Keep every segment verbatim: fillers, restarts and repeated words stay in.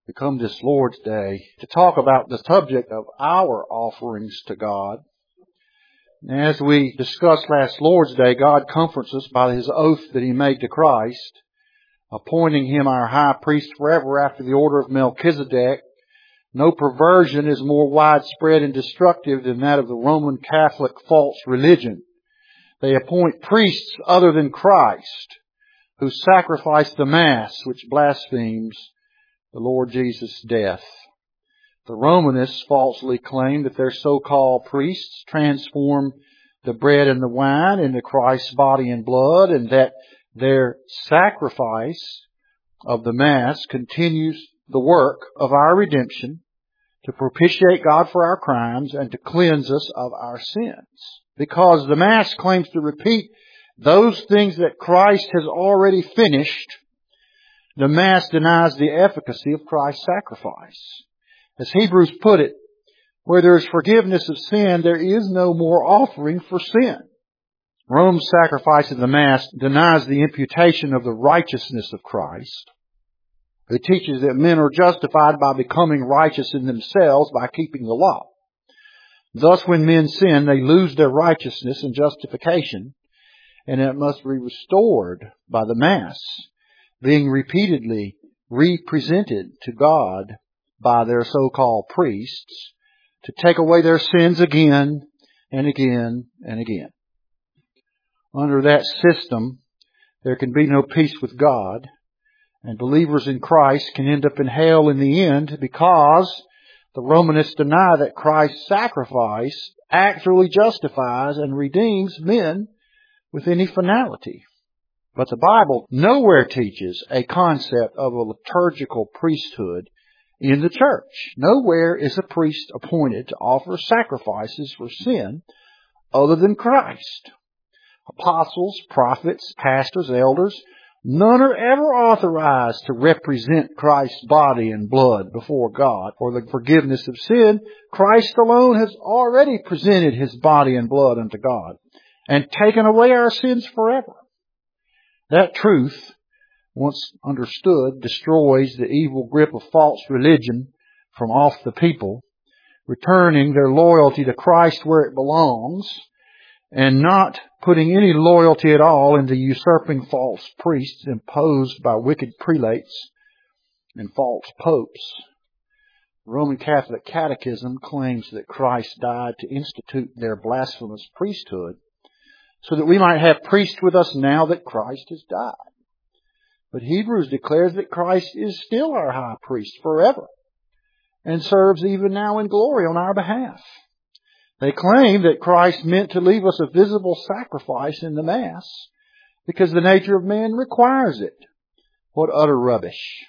We come this Lord's Day to talk about the subject of our offerings to God. As we discussed last Lord's Day, God comforts us by His oath that He made to Christ, appointing Him our high priest forever after the order of Melchizedek. No perversion is more widespread and destructive than that of the Roman Catholic false religion. They appoint priests other than Christ, who sacrifice the Mass, which blasphemes the Lord Jesus' death. The Romanists falsely claim that their so-called priests transform the bread and the wine into Christ's body and blood, and that their sacrifice of the Mass continues the work of our redemption to propitiate God for our crimes and to cleanse us of our sins. Because the Mass claims to repeat those things that Christ has already finished, the Mass denies the efficacy of Christ's sacrifice. As Hebrews put it, where there is forgiveness of sin, there is no more offering for sin. Rome's sacrifice of the Mass denies the imputation of the righteousness of Christ. It teaches that men are justified by becoming righteous in themselves by keeping the law. Thus, when men sin, they lose their righteousness and justification, and it must be restored by the Mass, being repeatedly represented to God by their so-called priests to take away their sins again and again and again. Under that system, there can be no peace with God, and believers in Christ can end up in hell in the end because the Romanists deny that Christ's sacrifice actually justifies and redeems men with any finality. But the Bible nowhere teaches a concept of a liturgical priesthood in the church. Nowhere is a priest appointed to offer sacrifices for sin other than Christ. Apostles, prophets, pastors, elders, none are ever authorized to represent Christ's body and blood before God for the forgiveness of sin. Christ alone has already presented His body and blood unto God and taken away our sins forever. That truth, once understood, destroys the evil grip of false religion from off the people, returning their loyalty to Christ where it belongs, and not putting any loyalty at all into usurping false priests imposed by wicked prelates and false popes. The Roman Catholic Catechism claims that Christ died to institute their blasphemous priesthood, so that we might have priests with us now that Christ has died. But Hebrews declares that Christ is still our high priest forever and serves even now in glory on our behalf. They claim that Christ meant to leave us a visible sacrifice in the Mass because the nature of man requires it. What utter rubbish.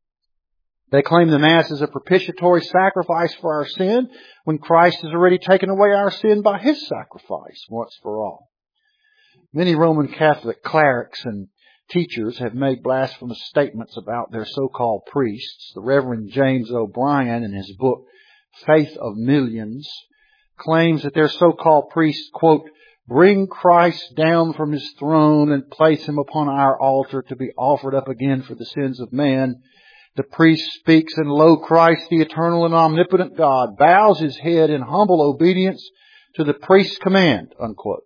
They claim the Mass is a propitiatory sacrifice for our sin when Christ has already taken away our sin by His sacrifice once for all. Many Roman Catholic clerics and teachers have made blasphemous statements about their so-called priests. The Reverend James O'Brien, in his book, Faith of Millions, claims that their so-called priests, quote, bring Christ down from His throne and place Him upon our altar to be offered up again for the sins of man. The priest speaks, and lo, Christ, the eternal and omnipotent God, bows His head in humble obedience to the priest's command, unquote.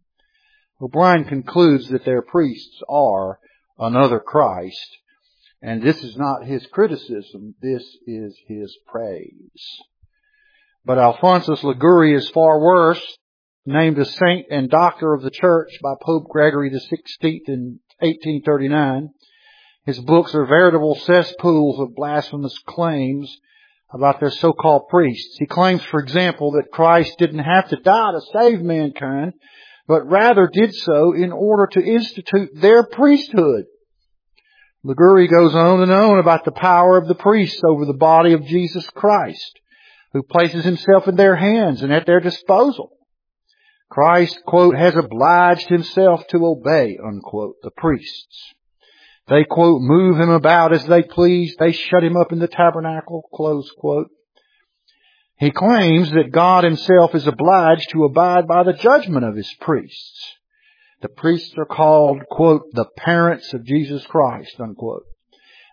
O'Brien concludes that their priests are another Christ, and this is not his criticism, this is his praise. But Alphonsus Liguori is far worse, named a saint and doctor of the church by Pope Gregory the sixteenth in eighteen thirty-nine. His books are veritable cesspools of blasphemous claims about their so-called priests. He claims, for example, that Christ didn't have to die to save mankind, but rather did so in order to institute their priesthood. Liguori goes on and on about the power of the priests over the body of Jesus Christ, who places Himself in their hands and at their disposal. Christ, quote, has obliged Himself to obey, unquote, the priests. They, quote, move Him about as they please. They shut Him up in the tabernacle, close quote. He claims that God Himself is obliged to abide by the judgment of His priests. The priests are called, quote, the parents of Jesus Christ, unquote.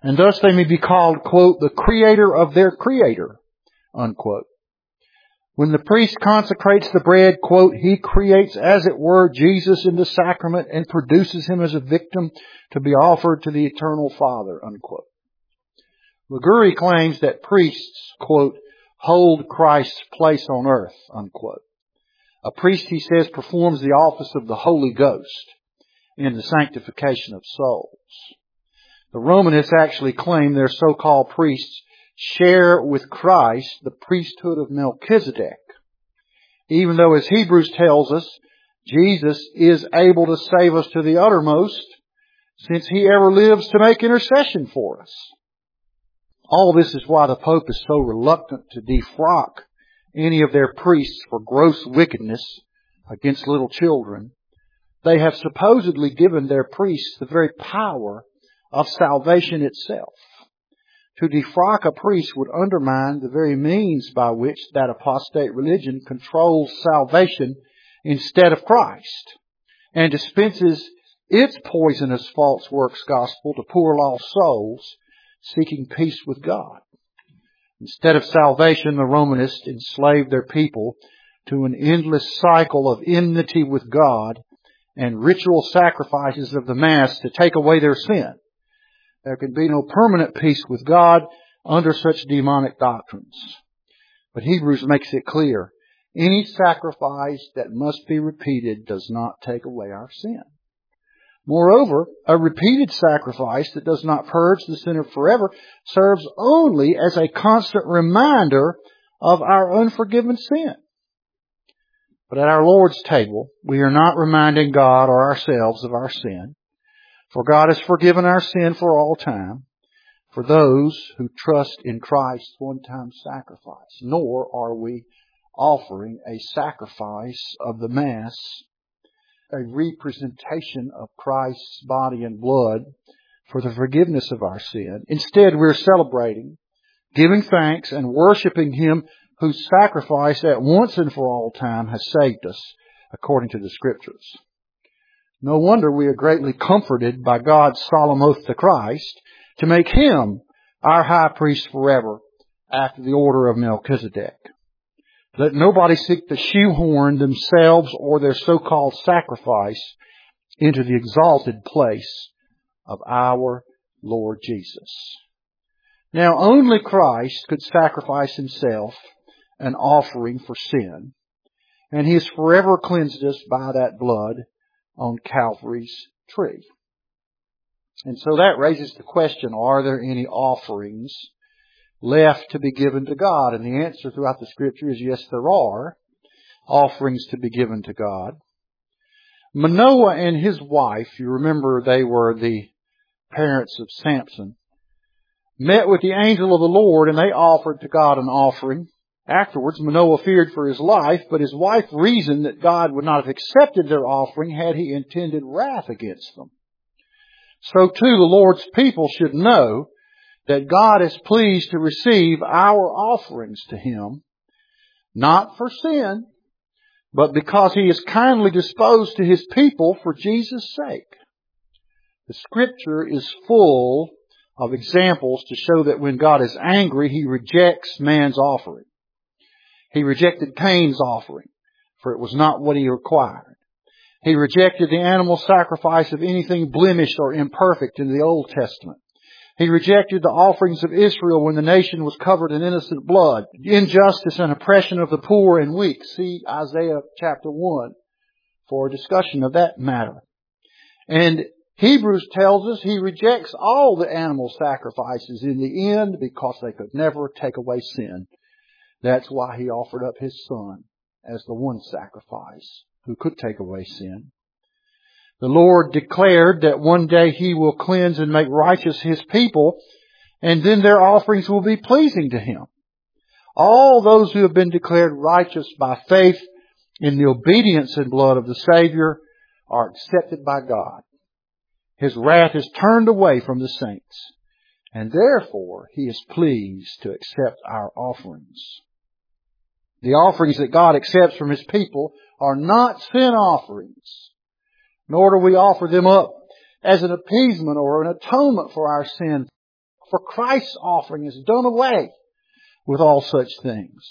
and thus they may be called, quote, the creator of their creator, unquote. When the priest consecrates the bread, quote, he creates, as it were, Jesus in the sacrament and produces him as a victim to be offered to the eternal Father, unquote. Liguri claims that priests, quote, hold Christ's place on earth, unquote. A priest, he says, performs the office of the Holy Ghost in the sanctification of souls. The Romanists actually claim their so-called priests share with Christ the priesthood of Melchizedek, even though, as Hebrews tells us, Jesus is able to save us to the uttermost, since He ever lives to make intercession for us. All this is why the Pope is so reluctant to defrock any of their priests for gross wickedness against little children. They have supposedly given their priests the very power of salvation itself. To defrock a priest would undermine the very means by which that apostate religion controls salvation instead of Christ, and dispenses its poisonous false works gospel to poor lost souls seeking peace with God. Instead of salvation, the Romanists enslaved their people to an endless cycle of enmity with God and ritual sacrifices of the Mass to take away their sin. There can be no permanent peace with God under such demonic doctrines. But Hebrews makes it clear, any sacrifice that must be repeated does not take away our sin. Moreover, a repeated sacrifice that does not purge the sinner forever serves only as a constant reminder of our unforgiven sin. But at our Lord's table, we are not reminding God or ourselves of our sin. For God has forgiven our sin for all time, for those who trust in Christ's one-time sacrifice. Nor are we offering a sacrifice of the Mass, a representation of Christ's body and blood for the forgiveness of our sin. Instead, we're celebrating, giving thanks, and worshiping Him whose sacrifice at once and for all time has saved us, according to the Scriptures. No wonder we are greatly comforted by God's solemn oath to Christ to make Him our high priest forever after the order of Melchizedek. Let nobody seek to shoehorn themselves or their so-called sacrifice into the exalted place of our Lord Jesus. Now, only Christ could sacrifice Himself an offering for sin, and He has forever cleansed us by that blood on Calvary's tree. And so that raises the question, are there any offerings left to be given to God? And the answer throughout the Scripture is yes, there are offerings to be given to God. Manoah and his wife, you remember they were the parents of Samson, met with the angel of the Lord, and they offered to God an offering. Afterwards, Manoah feared for his life, but his wife reasoned that God would not have accepted their offering had He intended wrath against them. So too, the Lord's people should know that God is pleased to receive our offerings to Him, not for sin, but because He is kindly disposed to His people for Jesus' sake. The Scripture is full of examples to show that when God is angry, He rejects man's offering. He rejected Cain's offering, for it was not what he required. He rejected the animal sacrifice of anything blemished or imperfect in the Old Testament. He rejected the offerings of Israel when the nation was covered in innocent blood, injustice and oppression of the poor and weak. See Isaiah chapter one for a discussion of that matter. And Hebrews tells us He rejects all the animal sacrifices in the end because they could never take away sin. That's why He offered up His Son as the one sacrifice who could take away sin. The Lord declared that one day He will cleanse and make righteous His people, and then their offerings will be pleasing to Him. All those who have been declared righteous by faith in the obedience and blood of the Savior are accepted by God. His wrath is turned away from the saints, and therefore He is pleased to accept our offerings. The offerings that God accepts from His people are not sin offerings, nor do we offer them up as an appeasement or an atonement for our sin. for Christ's offering has done away with all such things.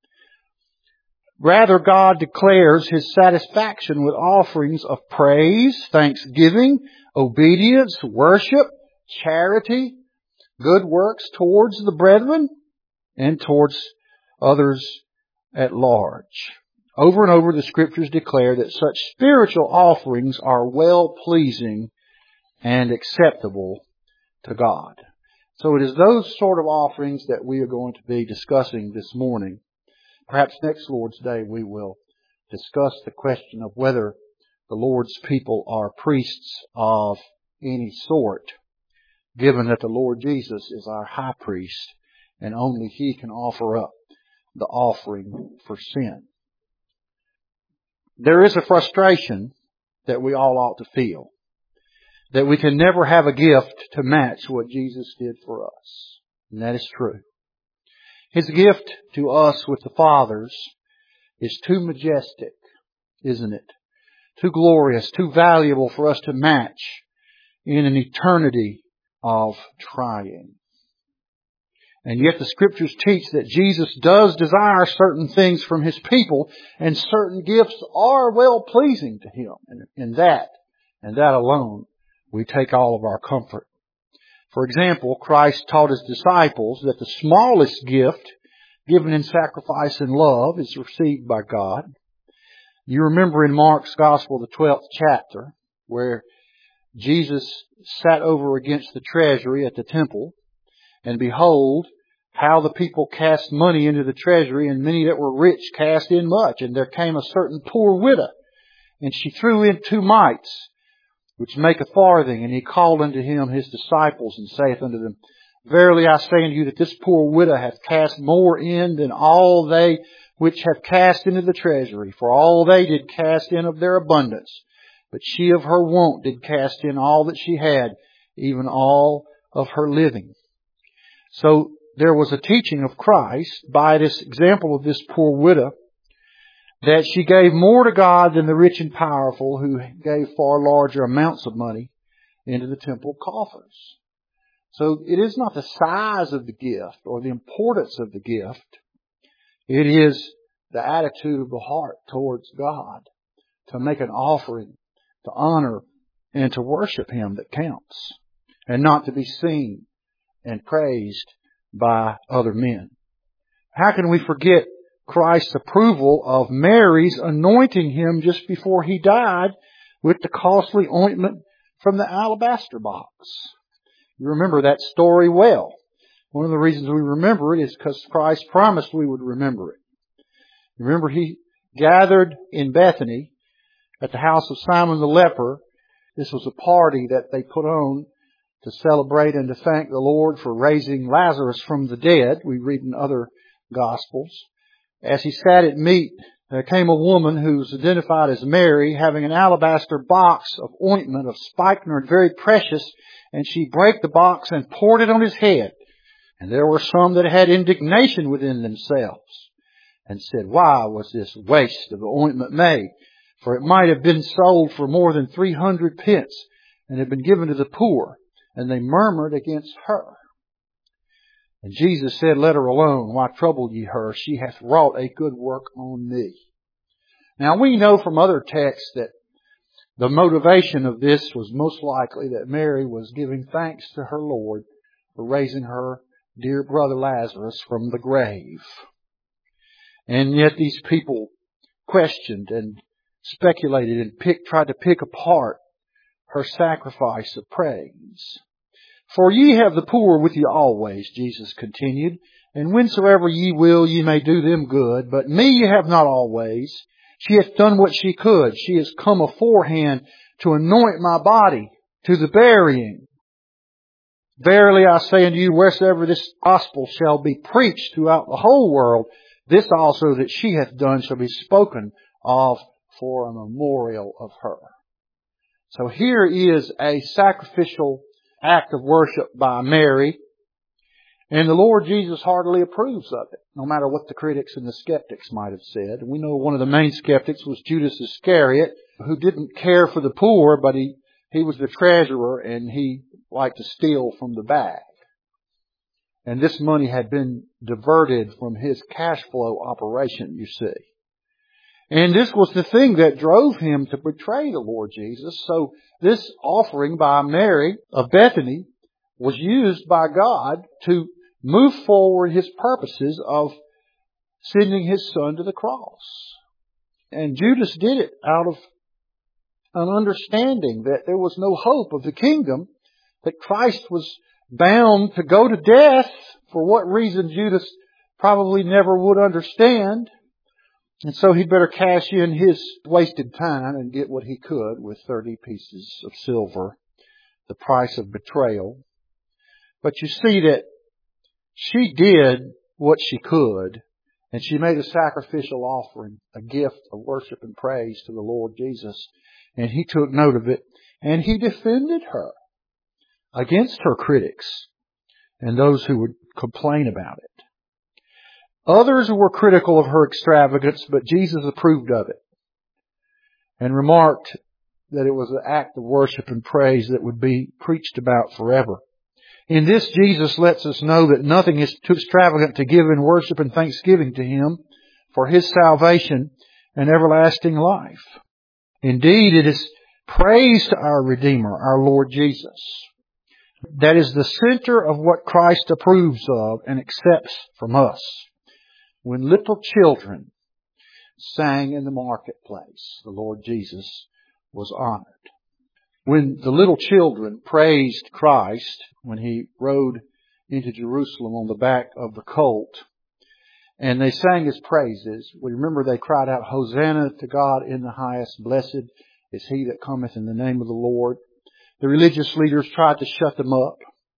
Rather, God declares His satisfaction with offerings of praise, thanksgiving, obedience, worship, charity, good works towards the brethren, and towards others at large. Over and over, the Scriptures declare that such spiritual offerings are well-pleasing and acceptable to God. So it is those sort of offerings that we are going to be discussing this morning. Perhaps next Lord's Day we will discuss the question of whether the Lord's people are priests of any sort, given that the Lord Jesus is our high priest and only He can offer up the offering for sin. There is a frustration that we all ought to feel, that we can never have a gift to match what Jesus did for us. And that is true. His gift to us with the Father's is too majestic, isn't it? Too glorious, too valuable for us to match in an eternity of trying. And yet the Scriptures teach that Jesus does desire certain things from His people, and certain gifts are well-pleasing to Him. And in that, and that alone, we take all of our comfort. For example, Christ taught His disciples that the smallest gift given in sacrifice and love is received by God. You remember in Mark's Gospel, the twelfth chapter, where Jesus sat over against the treasury at the temple, and behold, how the people cast money into the treasury, and many that were rich cast in much. And there came a certain poor widow, and she threw in two mites, which make a farthing. And He called unto Him His disciples, and saith unto them, Verily I say unto you that this poor widow hath cast more in than all they which have cast into the treasury. For all they did cast in of their abundance, but she of her want did cast in all that she had, even all of her living. So there was a teaching of Christ by this example of this poor widow, that she gave more to God than the rich and powerful, who gave far larger amounts of money into the temple coffers. So it is not the size of the gift or the importance of the gift. It is the attitude of the heart towards God, to make an offering, to honor and to worship Him that counts, and not to be seen and praised by other men. How can we forget Christ's approval of Mary's anointing Him just before He died with the costly ointment from the alabaster box? You remember that story well. One of the reasons we remember it is because Christ promised we would remember it. Remember, He gathered in Bethany at the house of Simon the leper. This was a party that they put on to celebrate and to thank the Lord for raising Lazarus from the dead. We read in other Gospels. As He sat at meat, there came a woman who's identified as Mary, having an alabaster box of ointment of spikenard, very precious, and she brake the box and poured it on His head. And there were some that had indignation within themselves, and said, Why was this waste of the ointment made? For it might have been sold for more than three hundred pence, and had been given to the poor. And they murmured against her. And Jesus said, Let her alone. Why trouble ye her? She hath wrought a good work on me. Now we know from other texts that the motivation of this was most likely that Mary was giving thanks to her Lord for raising her dear brother Lazarus from the grave. And yet these people questioned and speculated and pick, tried to pick apart her sacrifice of praise. For ye have the poor with you always, Jesus continued, and whensoever ye will, ye may do them good. But me ye have not always. She hath done what she could. She has come aforehand to anoint my body to the burying. Verily I say unto you, wheresoever this gospel shall be preached throughout the whole world, this also that she hath done shall be spoken of for a memorial of her. So here is a sacrificial act of worship by Mary, and the Lord Jesus heartily approves of it, no matter what the critics and the skeptics might have said. And we know one of the main skeptics was Judas Iscariot, who didn't care for the poor, but he, he was the treasurer and he liked to steal from the bag. And this money had been diverted from his cash flow operation, you see. And this was the thing that drove him to betray the Lord Jesus. So this offering by Mary of Bethany was used by God to move forward his purposes of sending his son to the cross. And Judas did it out of an understanding that there was no hope of the kingdom, that Christ was bound to go to death, for what reason Judas probably never would understand. And so he'd better cash in his wasted time and get what he could with thirty pieces of silver, the price of betrayal. But you see that she did what she could, and she made a sacrificial offering, a gift of worship and praise to the Lord Jesus. And he took note of it, and he defended her against her critics and those who would complain about it. Others were critical of her extravagance, but Jesus approved of it and remarked that it was an act of worship and praise that would be preached about forever. In this, Jesus lets us know that nothing is too extravagant to give in worship and thanksgiving to Him for His salvation and everlasting life. Indeed, it is praise to our Redeemer, our Lord Jesus. That is the center of what Christ approves of and accepts from us. When little children sang in the marketplace, the Lord Jesus was honored. When the little children praised Christ when He rode into Jerusalem on the back of the colt, and they sang His praises, we remember they cried out, "Hosanna to God in the highest, blessed is He that cometh in the name of the Lord." The religious leaders tried to shut them up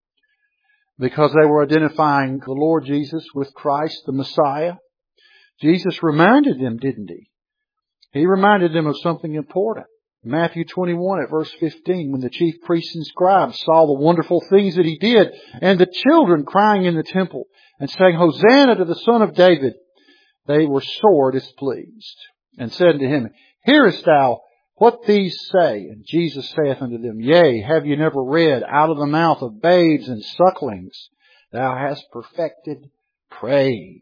because they were identifying the Lord Jesus with Christ, the Messiah. Jesus reminded them, didn't He? He reminded them of something important. Matthew twenty-one at verse fifteen, when the chief priests and scribes saw the wonderful things that He did, and the children crying in the temple and saying, "Hosanna to the Son of David," they were sore displeased, and said unto Him, "Hearest thou what these say?" And Jesus saith unto them, "Yea, have you never read, out of the mouth of babes and sucklings thou hast perfected praise?"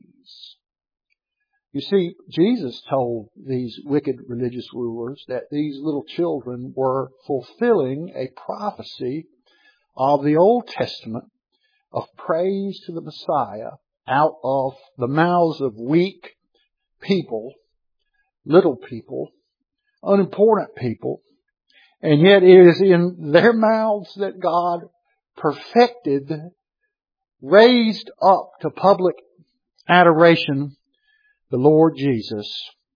You see, Jesus told these wicked religious rulers that these little children were fulfilling a prophecy of the Old Testament of praise to the Messiah out of the mouths of weak people, little people, unimportant people. And yet it is in their mouths that God perfected, raised up to public adoration, the Lord Jesus.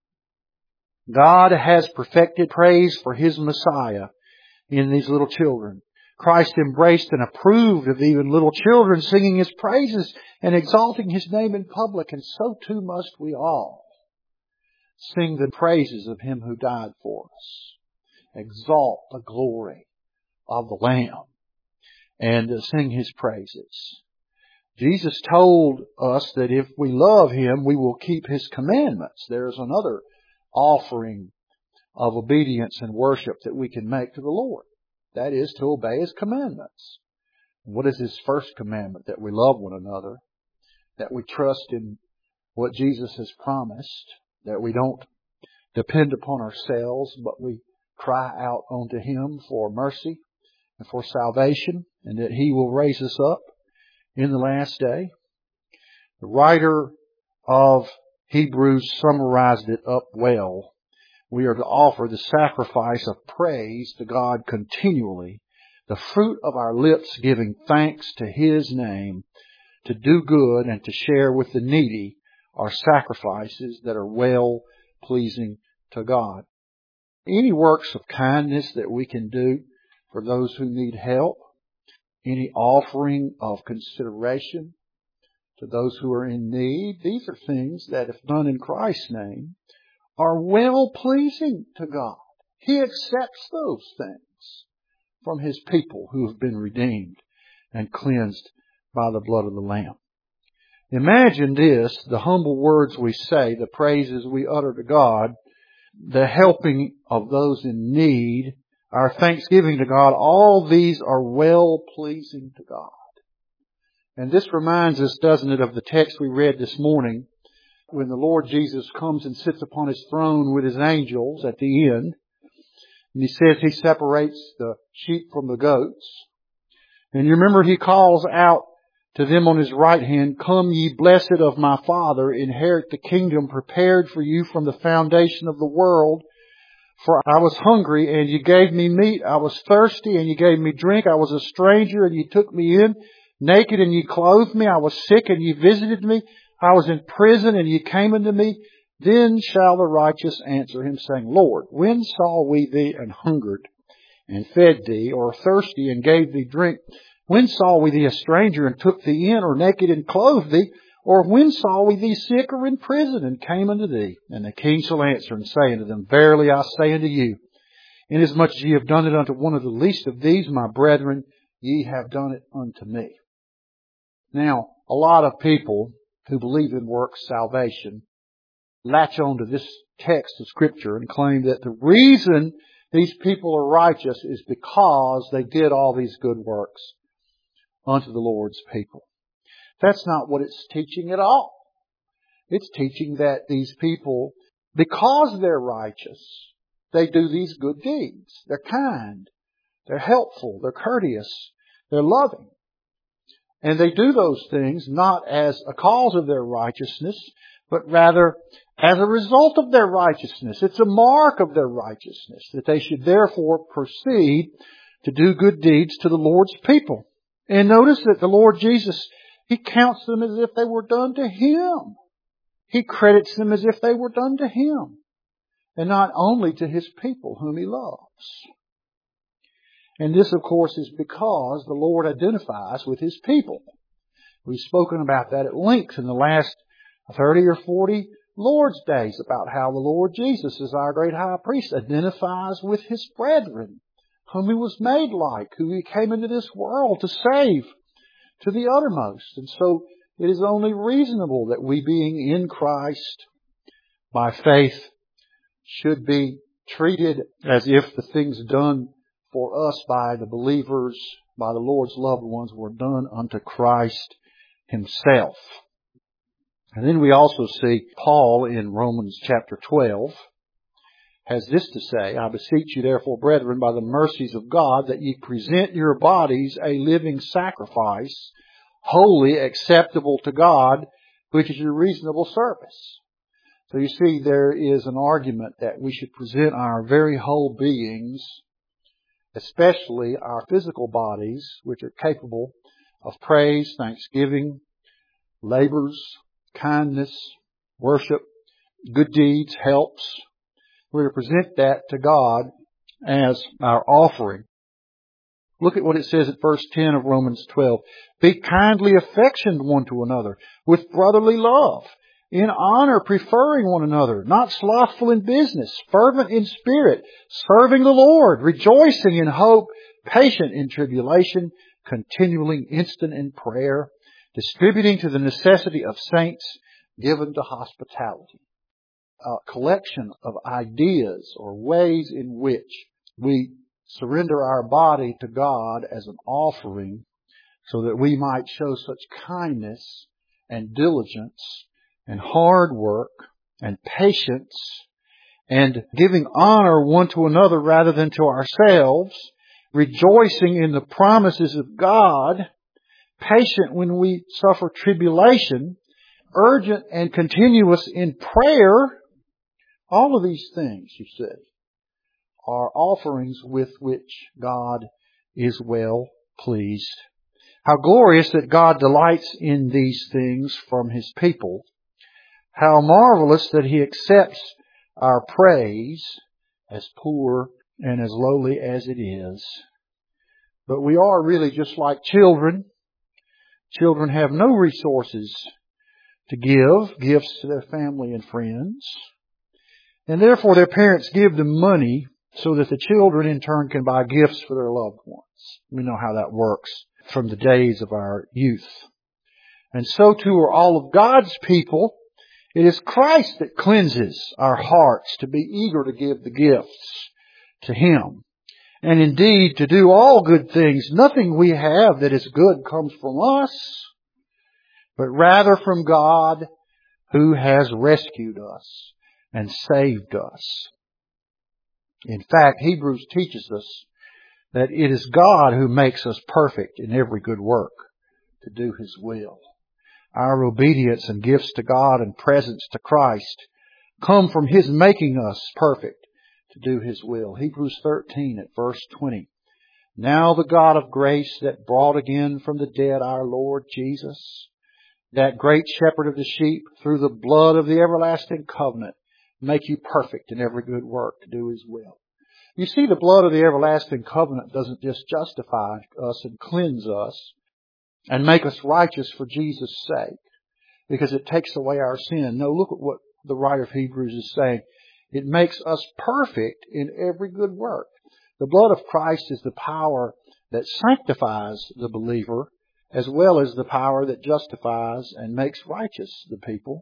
God has perfected praise for His Messiah in these little children. Christ embraced and approved of even little children singing His praises and exalting His name in public, and so too must we all sing the praises of Him who died for us. Exalt the glory of the Lamb and sing His praises. Jesus told us that if we love Him, we will keep His commandments. There's another offering of obedience and worship that we can make to the Lord. That is to obey His commandments. What is His first commandment? That we love one another, that we trust in what Jesus has promised, that we don't depend upon ourselves, but we cry out unto Him for mercy and for salvation, and that He will raise us up in the last day. The writer of Hebrews summarized it up well. We are to offer the sacrifice of praise to God continually, the fruit of our lips giving thanks to His name, to do good and to share with the needy are sacrifices that are well pleasing to God. Any works of kindness that we can do for those who need help, any offering of consideration to those who are in need, these are things that, if done in Christ's name, are well pleasing to God. He accepts those things from His people who have been redeemed and cleansed by the blood of the Lamb. Imagine this, the humble words we say, the praises we utter to God, the helping of those in need, our thanksgiving to God, all these are well pleasing to God. And this reminds us, doesn't it, of the text we read this morning when the Lord Jesus comes and sits upon His throne with His angels at the end. And He says He separates the sheep from the goats. And you remember He calls out to them on His right hand, "Come ye blessed of my Father, inherit the kingdom prepared for you from the foundation of the world. For I was hungry, and you gave me meat. I was thirsty, and you gave me drink. I was a stranger, and you took me in. Naked, and you clothed me. I was sick, and you visited me. I was in prison, and you came unto me. Then shall the righteous answer Him, saying, Lord, when saw we thee and hungered, and fed thee, or thirsty, and gave thee drink? When saw we thee a stranger, and took thee in, or naked, and clothed thee? Or when saw we thee sick, or in prison, and came unto thee? And the king shall answer and say unto them, Verily I say unto you, inasmuch as ye have done it unto one of the least of these, my brethren, ye have done it unto me." Now, a lot of people who believe in works salvation latch on to this text of Scripture and claim that the reason these people are righteous is because they did all these good works unto the Lord's people. That's not what it's teaching at all. It's teaching that these people, because they're righteous, they do these good deeds. They're kind. They're helpful. They're courteous. They're loving. And they do those things not as a cause of their righteousness, but rather as a result of their righteousness. It's a mark of their righteousness that they should therefore proceed to do good deeds to the Lord's people. And notice that the Lord Jesus, He counts them as if they were done to Him. He credits them as if they were done to Him, and not only to His people whom He loves. And this, of course, is because the Lord identifies with His people. We've spoken about that at length in the last thirty or forty Lord's Days, about how the Lord Jesus, as our great high priest, identifies with His brethren, whom He was made like, who He came into this world to save to the uttermost. And so it is only reasonable that we, being in Christ by faith, should be treated as if the things done for us by the believers, by the Lord's loved ones, were done unto Christ Himself. And then we also see Paul in Romans chapter twelve has this to say, "I beseech you therefore, brethren, by the mercies of God, that ye present your bodies a living sacrifice, holy, acceptable to God, which is your reasonable service." So you see, there is an argument that we should present our very whole beings, especially our physical bodies, which are capable of praise, thanksgiving, labors, kindness, worship, good deeds, helps. We're to present that to God as our offering. Look at what it says at verse ten of Romans twelve. "Be kindly affectioned one to another with brotherly love, in honor preferring one another, not slothful in business, fervent in spirit, serving the Lord, rejoicing in hope, patient in tribulation, continually instant in prayer, distributing to the necessity of saints, given to hospitality." A collection of ideas or ways in which we surrender our body to God as an offering so that we might show such kindness and diligence and hard work and patience and giving honor one to another rather than to ourselves, rejoicing in the promises of God, patient when we suffer tribulation, urgent and continuous in prayer. All of these things, you see, are offerings with which God is well pleased. How glorious that God delights in these things from His people. How marvelous that He accepts our praise, as poor and as lowly as it is. But we are really just like children. Children have no resources to give gifts to their family and friends. And therefore their parents give them money so that the children in turn can buy gifts for their loved ones. We know how that works from the days of our youth. And so too are all of God's people. It is Christ that cleanses our hearts to be eager to give the gifts to Him. And indeed to do all good things. Nothing we have that is good comes from us. but rather from God who has rescued us and saved us. In fact, Hebrews teaches us that it is God who makes us perfect in every good work to do His will. Our obedience and gifts to God and presence to Christ come from His making us perfect to do His will. Hebrews thirteen at verse twenty. Now the God of grace that brought again from the dead our Lord Jesus, that great shepherd of the sheep, through the blood of the everlasting covenant, make you perfect in every good work to do His will. You see, the blood of the everlasting covenant doesn't just justify us and cleanse us and make us righteous for Jesus' sake, because it takes away our sin. No, look at what the writer of Hebrews is saying. It makes us perfect in every good work. The blood of Christ is the power that sanctifies the believer, as well as the power that justifies and makes righteous the people.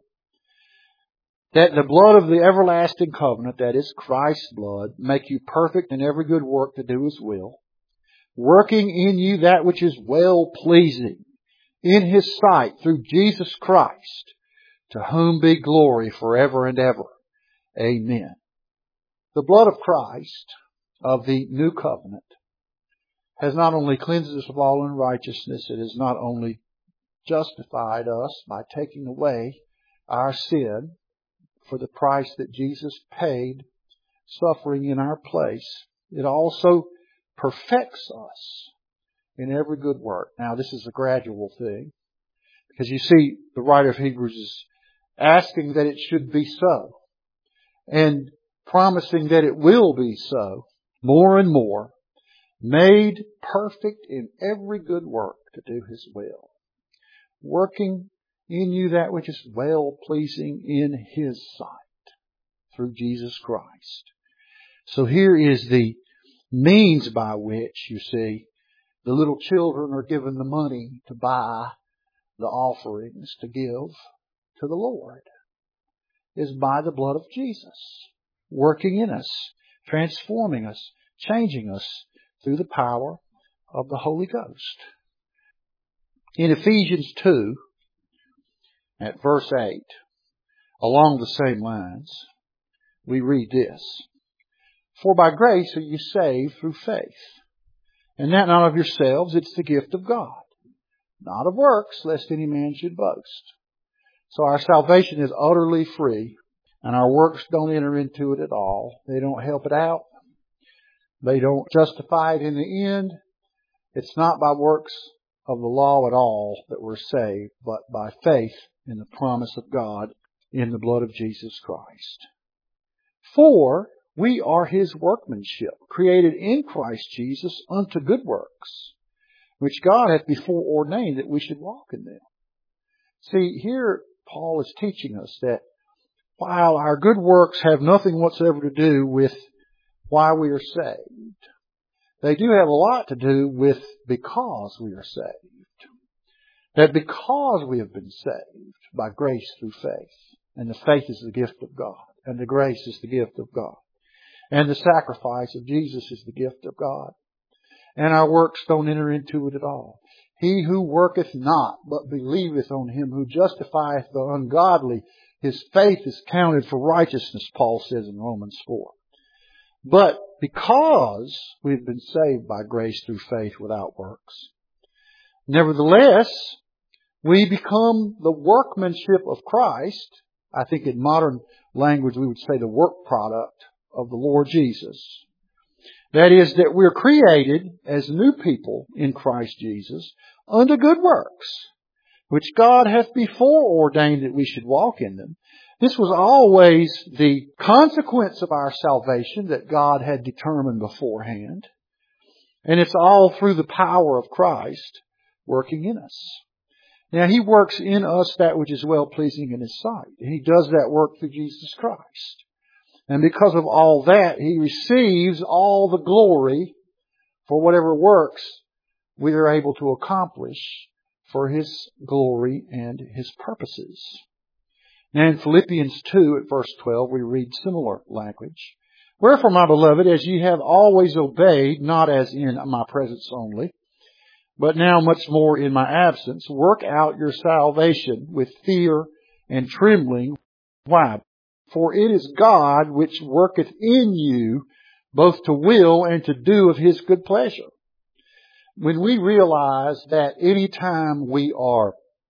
That the blood of the everlasting covenant, that is Christ's blood, make you perfect in every good work to do His will, working in you that which is well-pleasing in His sight through Jesus Christ, to whom be glory forever and ever. Amen. The blood of Christ, of the new covenant, has not only cleansed us of all unrighteousness, it has not only justified us by taking away our sin for the price that Jesus paid, suffering in our place, it also perfects us in every good work. Now, this is a gradual thing, because you see, the writer of Hebrews is asking that it should be so, and promising that it will be so, more and more, made perfect in every good work to do His will, working in you that which is well-pleasing in His sight through Jesus Christ. So here is the means by which, you see, the little children are given the money to buy the offerings to give to the Lord, is by the blood of Jesus, working in us, transforming us, changing us through the power of the Holy Ghost. In Ephesians two, at verse eight, along the same lines, we read this: For by grace are you saved through faith, and that not of yourselves, it's the gift of God, not of works, lest any man should boast. So our salvation is utterly free, and our works don't enter into it at all. They don't help it out. They don't justify it in the end. It's not by works of the law at all that we're saved, but by faith in the promise of God in the blood of Jesus Christ. For we are His workmanship, created in Christ Jesus unto good works, which God hath before ordained that we should walk in them. See, here Paul is teaching us that while our good works have nothing whatsoever to do with why we are saved, they do have a lot to do with because we are saved. That because we have been saved by grace through faith, and the faith is the gift of God, and the grace is the gift of God, and the sacrifice of Jesus is the gift of God, and our works don't enter into it at all. He who worketh not, but believeth on Him who justifieth the ungodly, his faith is counted for righteousness, Paul says in Romans four. But because we've been saved by grace through faith without works, nevertheless, we become the workmanship of Christ. I think in modern language we would say the work product of the Lord Jesus. That is, that we're created as new people in Christ Jesus unto good works, which God hath before ordained that we should walk in them. This was always the consequence of our salvation that God had determined beforehand. And it's all through the power of Christ working in us. Now, He works in us that which is well-pleasing in His sight. And He does that work through Jesus Christ. And because of all that, He receives all the glory for whatever works we are able to accomplish for His glory and His purposes. Now in Philippians two at verse twelve we read similar language. Wherefore, my beloved, as ye have always obeyed, not as in my presence only, but now much more in my absence. Work out your salvation with fear and trembling. Why? For it is God which worketh in you both to will and to do of His good pleasure. When we realize that any time we are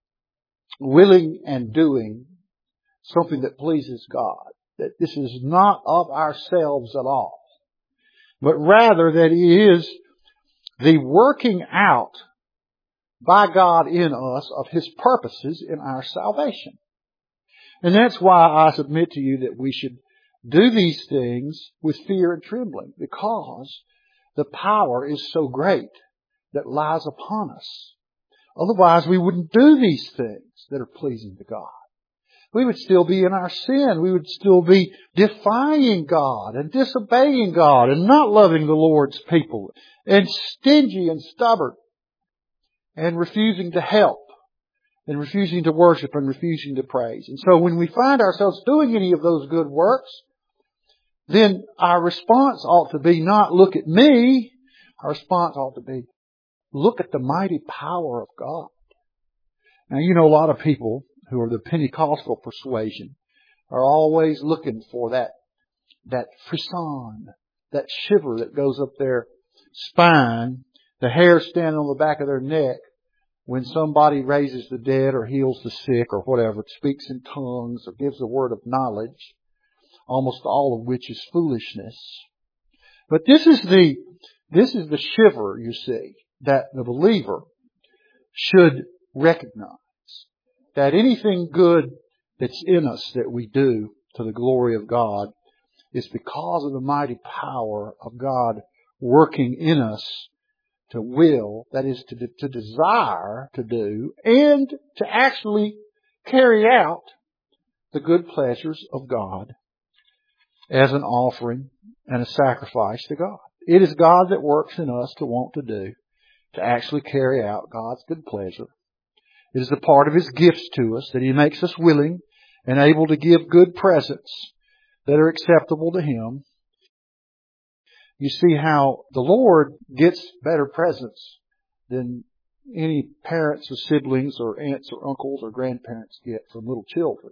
willing and doing something that pleases God, that this is not of ourselves at all, but rather that it is the working out by God in us of His purposes in our salvation. And that's why I submit to you that we should do these things with fear and trembling, because the power is so great that lies upon us. Otherwise, we wouldn't do these things that are pleasing to God. We would still be in our sin. We would still be defying God and disobeying God and not loving the Lord's people and stingy and stubborn and refusing to help and refusing to worship and refusing to praise. And so when we find ourselves doing any of those good works, then our response ought to be not look at me. Our response ought to be look at the mighty power of God. Now, you know, a lot of people who are the Pentecostal persuasion are always looking for that, that frisson, that shiver that goes up their spine, the hair standing on the back of their neck when somebody raises the dead or heals the sick or whatever, speaks in tongues or gives a word of knowledge, almost all of which is foolishness. But this is the, this is the shiver, you see, that the believer should recognize. That anything good that's in us that we do to the glory of God is because of the mighty power of God working in us to will, that is to, to desire to do, and to actually carry out the good pleasures of God as an offering and a sacrifice to God. It is God that works in us to want to do, to actually carry out God's good pleasure. It is a part of His gifts to us that He makes us willing and able to give good presents that are acceptable to Him. You see how the Lord gets better presents than any parents or siblings or aunts or uncles or grandparents get from little children.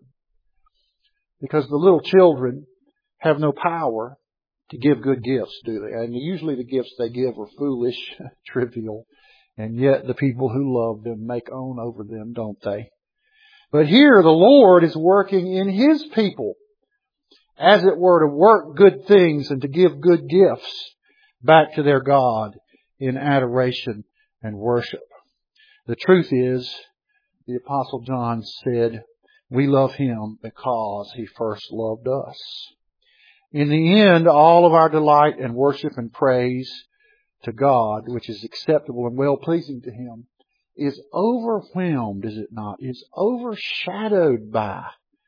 Because the little children have no power to give good gifts, do they? And usually the gifts they give are foolish, trivial, and yet the people who love them make own over them, don't they? But here the Lord is working in His people, as it were, to work good things and to give good gifts back to their God in adoration and worship. The truth is, the Apostle John said, we love Him because He first loved us. In the end, all of our delight and worship and praise to God, which is acceptable and well-pleasing to Him, is overwhelmed, is it not? Is overshadowed by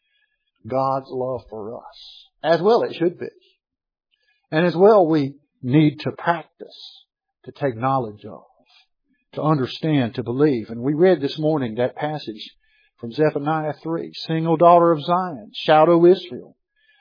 God's love for us. As well it should be. And as well we need to practice, to take knowledge of, to understand, to believe. And we read this morning that passage from Zephaniah three. Sing, O daughter of Zion. Shout, O Israel.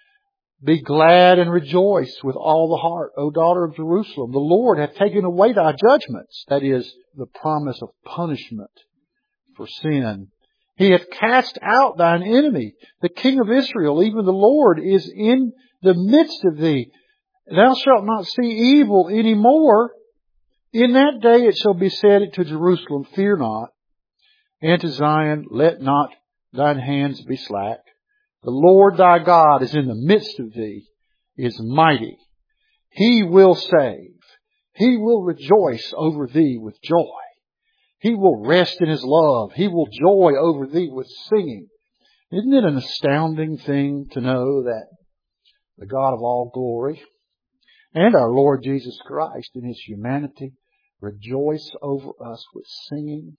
Be glad and rejoice with all the heart, O daughter of Jerusalem. The Lord hath taken away thy judgments. That is, the promise of punishment for sin. He hath cast out thine enemy, the King of Israel. Even the Lord is in the midst of thee. Thou shalt not see evil any more. In that day it shall be said to Jerusalem, fear not. And to Zion, let not thine hands be slack. The Lord thy God is in the midst of thee, is mighty. He will save. He will rejoice over thee with joy. He will rest in His love. He will joy over thee with singing. Isn't it an astounding thing to know that the God of all glory and our Lord Jesus Christ in His humanity rejoice over us with singing,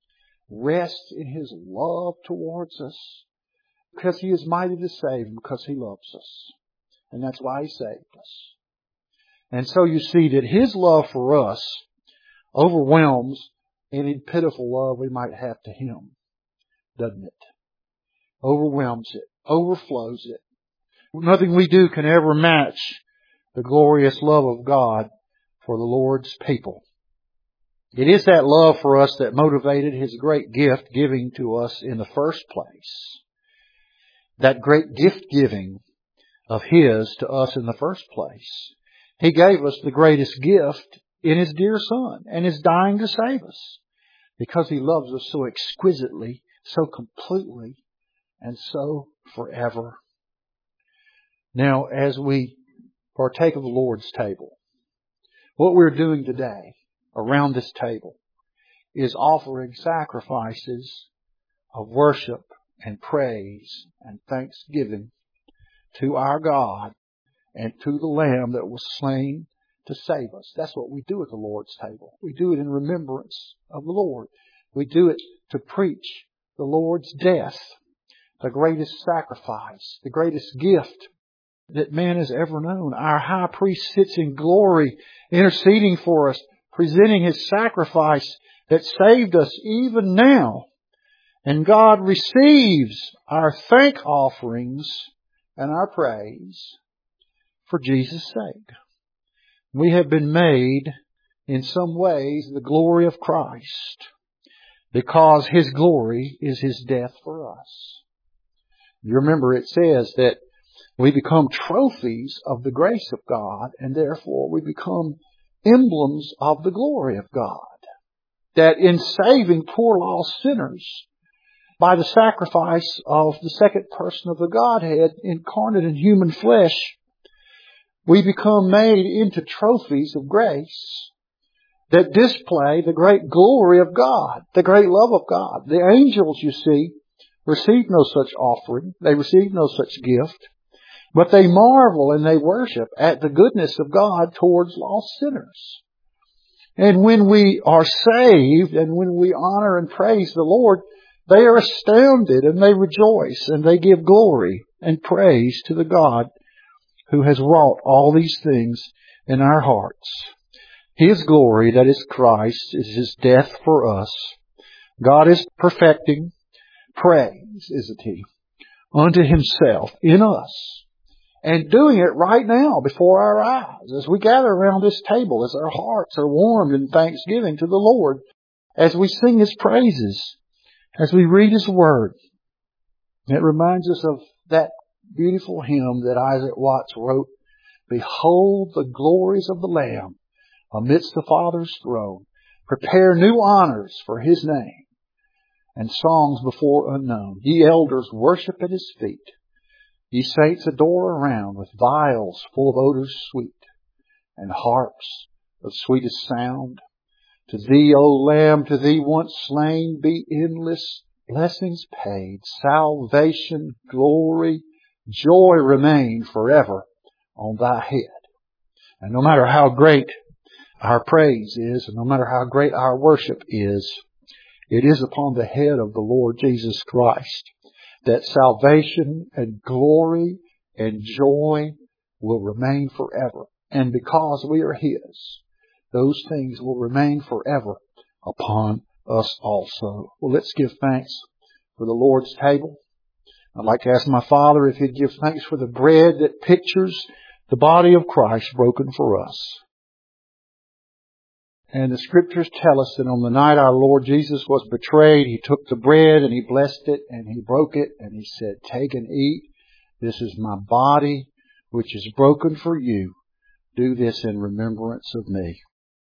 rest in His love towards us, because He is mighty to save and because He loves us. And that's why He saved us. And so you see that His love for us overwhelms any pitiful love we might have to Him, doesn't it? Overwhelms it, overflows it. Nothing we do can ever match the glorious love of God for the Lord's people. It is that love for us that motivated His great gift giving to us in the first place. That great gift giving of His to us in the first place. He gave us the greatest gift in His dear Son and is dying to save us because He loves us so exquisitely, so completely, and so forever. Now, as we partake of the Lord's table, what we're doing today around this table is offering sacrifices of worship and praise and thanksgiving to our God and to the Lamb that was slain to save us. That's what we do at the Lord's table. We do it in remembrance of the Lord. We do it to preach the Lord's death, the greatest sacrifice, the greatest gift that man has ever known. Our high priest sits in glory, interceding for us, presenting His sacrifice that saved us even now. And God receives our thank offerings and our praise for Jesus' sake. We have been made, in some ways, the glory of Christ, because His glory is His death for us. You remember it says that we become trophies of the grace of God, and therefore we become emblems of the glory of God. That in saving poor lost sinners, by the sacrifice of the second person of the Godhead incarnate in human flesh, we become made into trophies of grace that display the great glory of God, the great love of God. The angels, you see, receive no such offering. They receive no such gift. But they marvel and they worship at the goodness of God towards lost sinners. And when we are saved and when we honor and praise the Lord, they are astounded and they rejoice and they give glory and praise to the God who has wrought all these things in our hearts. His glory, that is Christ, is His death for us. God is perfecting praise, isn't He, unto Himself in us. And doing it right now before our eyes as we gather around this table, as our hearts are warmed in thanksgiving to the Lord, as we sing His praises, as we read His Word. It reminds us of that beautiful hymn that Isaac Watts wrote, "Behold the glories of the Lamb amidst the Father's throne. Prepare new honors for His name, and songs before unknown. Ye elders worship at His feet. Ye saints adore around with vials full of odors sweet, and harps of sweetest sound. To Thee, O Lamb, to Thee once slain, be endless blessings paid. Salvation, glory, joy remain forever on Thy head." And no matter how great our praise is, and no matter how great our worship is, it is upon the head of the Lord Jesus Christ that salvation and glory and joy will remain forever. And because we are His, those things will remain forever upon us also. Well, let's give thanks for the Lord's table. I'd like to ask my Father if He'd give thanks for the bread that pictures the body of Christ broken for us. And the Scriptures tell us that on the night our Lord Jesus was betrayed, He took the bread and He blessed it and He broke it and He said, "Take and eat. This is my body, which is broken for you. Do this in remembrance of me."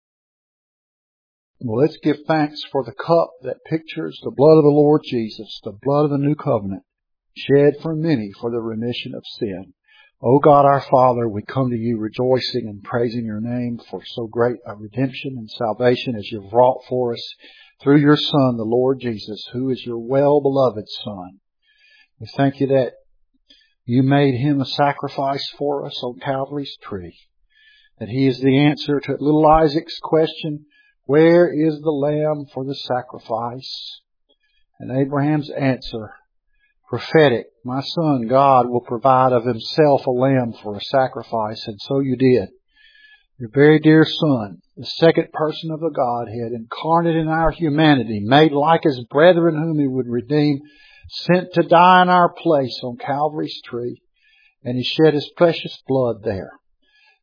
Well, let's give thanks for the cup that pictures the blood of the Lord Jesus, the blood of the new covenant, shed for many for the remission of sin. O God our Father, we come to You rejoicing and praising Your name for so great a redemption and salvation as You've wrought for us through Your Son, the Lord Jesus, who is Your well-beloved Son. We thank You that You made Him a sacrifice for us on Calvary's tree, that He is the answer to little Isaac's question, "Where is the lamb for the sacrifice?" And Abraham's answer, prophetic, "My son, God will provide of Himself a lamb for a sacrifice." And so You did. Your very dear Son, the second person of the Godhead, incarnate in our humanity, made like His brethren whom He would redeem, sent to die in our place on Calvary's tree. And He shed His precious blood there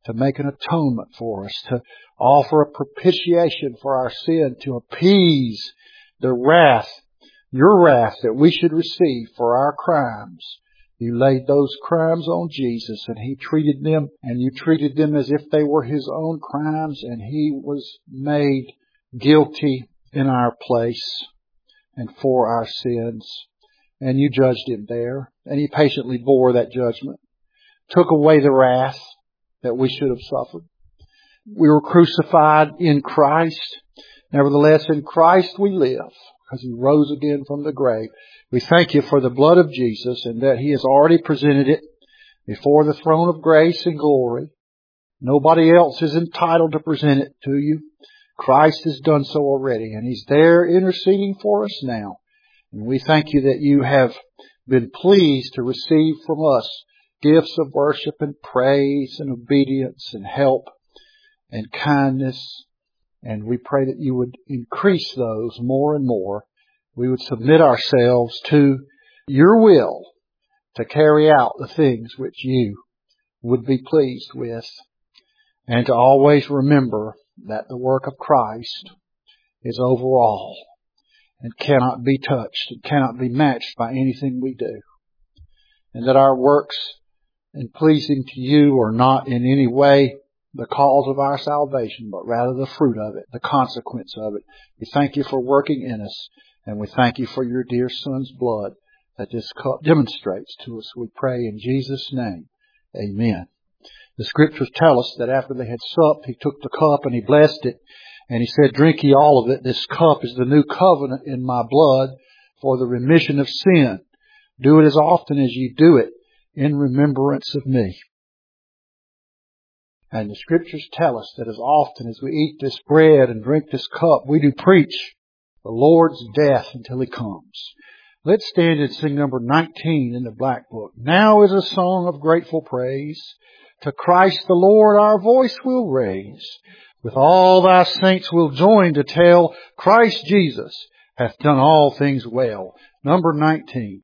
to make an atonement for us, to offer a propitiation for our sin, to appease the wrath, your wrath that we should receive for our crimes. You laid those crimes on Jesus, and He treated them, and you treated them as if they were His own crimes, and He was made guilty in our place and for our sins. And you judged Him there, and He patiently bore that judgment, took away the wrath that we should have suffered. We were crucified in Christ. Nevertheless, in Christ we live, because He rose again from the grave. We thank You for the blood of Jesus, and that He has already presented it before the throne of grace and glory. Nobody else is entitled to present it to You. Christ has done so already, and He's there interceding for us now. And we thank You that You have been pleased to receive from us gifts of worship and praise and obedience and help and kindness. And we pray that You would increase those more and more. We would submit ourselves to Your will to carry out the things which You would be pleased with, and to always remember that the work of Christ is over all and cannot be touched and cannot be matched by anything we do. And that our works in pleasing to You are not in any way the cause of our salvation, but rather the fruit of it, the consequence of it. We thank You for working in us, and we thank You for Your dear Son's blood that this cup demonstrates to us. We pray in Jesus' name. Amen. The Scriptures tell us that after they had supped, He took the cup and He blessed it, and He said, "Drink ye all of it. This cup is the new covenant in My blood for the remission of sin. Do it as often as ye do it in remembrance of Me." And the Scriptures tell us that as often as we eat this bread and drink this cup, we do preach the Lord's death until He comes. Let's stand and sing number nineteen in the Black Book. Now is a song of grateful praise. To Christ the Lord our voice we'll raise. With all Thy saints we'll join to tell, Christ Jesus hath done all things well. Number nineteen.